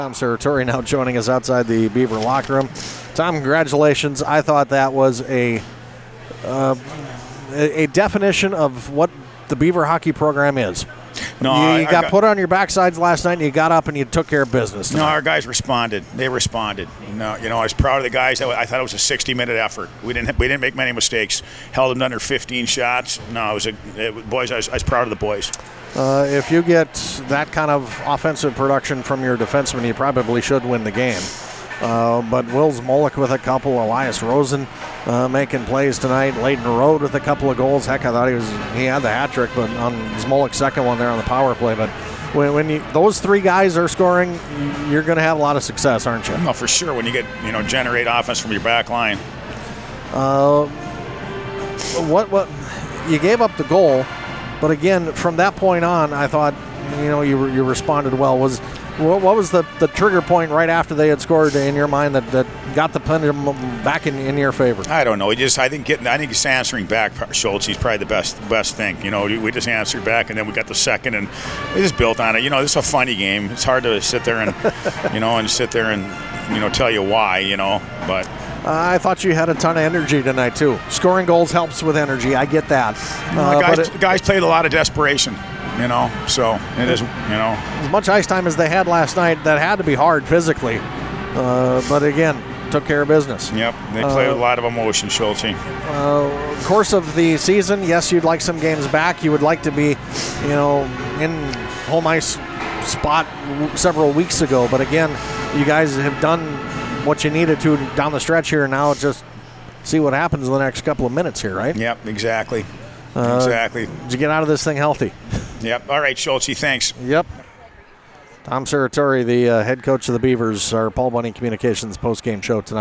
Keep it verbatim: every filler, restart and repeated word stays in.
Tom Serratori now joining us outside the Beaver locker room. Tom, congratulations. I thought that was a uh, a definition of what the Beaver hockey program is. No, you I, got, I got put on your backsides last night, and you got up and you took care of business tonight. No, our guys responded. They responded. No, you know, I was proud of the guys. I thought it was a sixty-minute effort. We didn't we didn't make many mistakes. Held them to under fifteen shots. No, it was a it, boys. I was, I was proud of the boys. Uh, if you get that kind of offensive production from your defensemen, you probably should win the game. Uh, but Will Zmolik with a couple, Elias Rosen uh, making plays tonight, Leighton Road with a couple of goals. Heck, I thought he was he had the hat trick, but on Zmolik's second one there on the power play. But when, when you, those three guys are scoring, you're going to have a lot of success, aren't you? No, for sure. When you get you know generate offense from your back line. Uh, what what you gave up the goal, but again from that point on, I thought you know you you responded well. Was What was the, the trigger point right after they had scored in your mind that, that got the pendulum back in, in your favor? I don't know. We just I think getting I think just answering back, Schultz. He's probably the best best thing. You know, we just answered back, and then we got the second, and we just built on it. You know, this is a funny game. It's hard to sit there and you know and sit there and you know tell you why. You know, but. Uh, I thought you had a ton of energy tonight too. Scoring goals helps with energy. I get that. Uh, guys, but it, guys played a lot of desperation. You know, so it is, you know. As much ice time as they had last night, that had to be hard physically. Uh, but again, took care of business. Yep, they played uh, with a lot of emotion, Schultze. Uh, course of the season, yes, you'd like some games back. You would like to be, you know, in home ice spot several weeks ago. But again, you guys have done what you needed to down the stretch here. Now just see what happens in the next couple of minutes here, right? Yep, exactly. Uh, exactly. Did you get out of this thing healthy? Yep. All right, Schultze, thanks. Yep. Tom Serratori, the uh, head coach of the Beavers, our Paul Bunny Communications post-game show tonight.